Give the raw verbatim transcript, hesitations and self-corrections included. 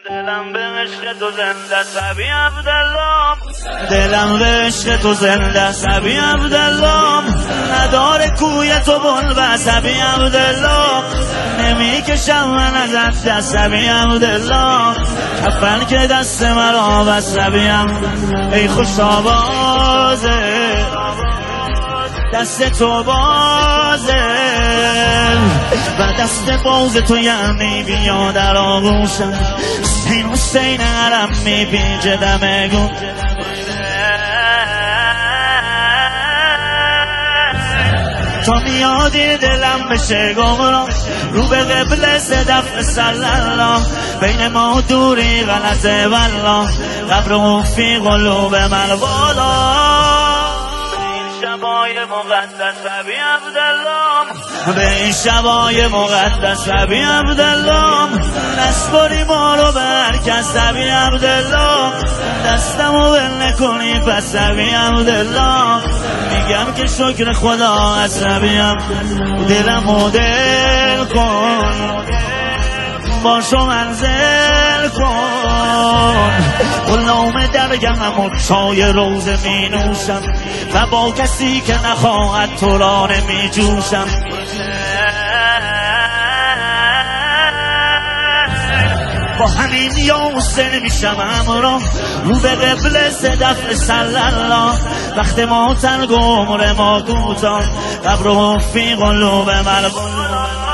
دلم به عشق تو زنده سبی عبدالله، دلم به عشق تو زنده سبی عبدالله، نداره کوی تو بلبه سبی عبدالله، نمی کشم من ازت دست سبی عبدالله، کفن که دست مرا بس سبی عبدالله، ای خوش آوازه دست تو بازه و دست باز تو یعنی بیا در آغوشم، حسین حسین علم می پیچه دم گون، تا میادی دلم بشه گمراه، رو به قبله صدف صلی الله، بین ما دوری غلطه والله، قبر و فی قلوب من بالا، شبای مقدس سبی عبدالله، به این شبای مقدس سبی عبدالله، نسپاری ما رو به هرکس سبی عبدالله، دستمو ول نکنی پس سبی عبدالله، میگم که شکر خدا از سبی عبدالله، دلمو دل کن باشو منزل کن، غلام درگمم و چای روزه می نوشم و با کسی که نخواهد تو را نمی جوشم، با همین یا حسین میشم امرا، رو به قبل صدف صلی الله، وقت ما تنگ و عمر ما کوتاه، قبر و فی قلوب من بالا.